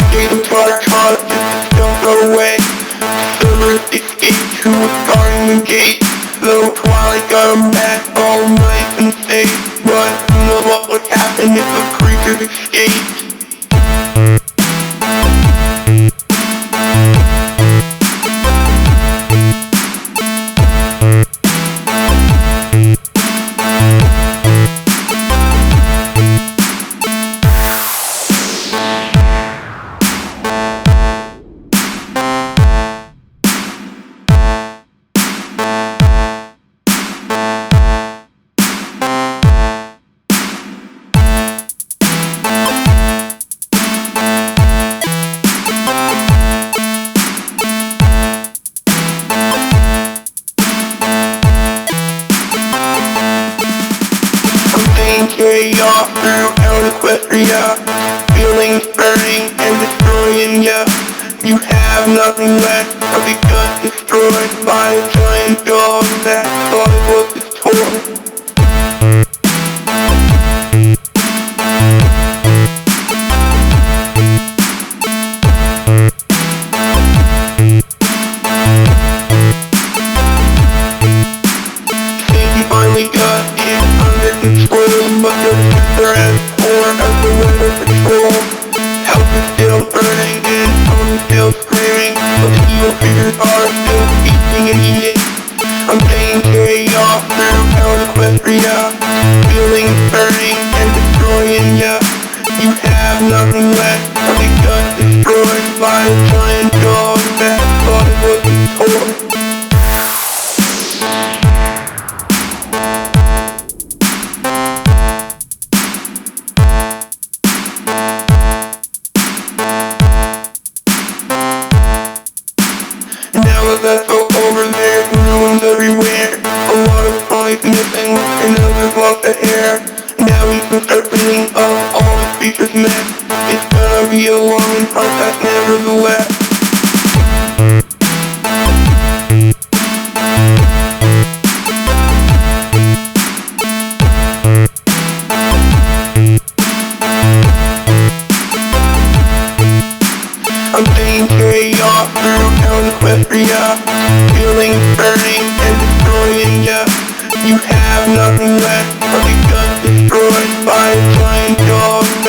Gave a product just don't go away. Servers escape who was guarding the gate. So Twilight got him back all nice and safe. But who knows what would happen if the creatures escaped. Carry off through Equestria, feelings burning and destroying ya. You have nothing left of the gut destroyed by a giant dog that thought it was his toy. Finally got it under control, but the sister has torn out the weather patrol. House is still burning and phone is still screaming, but the evil creatures are still feasting and eating. I'm saying carry off through Equestria, feelings burning and destroying ya. You have nothing left of the gut destroyed by a giant dog that thought it was his toy. Now that's all over there, ruins everywhere. A lot of toys missing, and others lost their hair. Now we can start cleaning up all the creatures' mess. It's gonna be a long and hard task nevertheless. I'm saying carry off through Equestria, feelings burning and destroying ya. You have nothing left of the gut destroyed by a giant dog.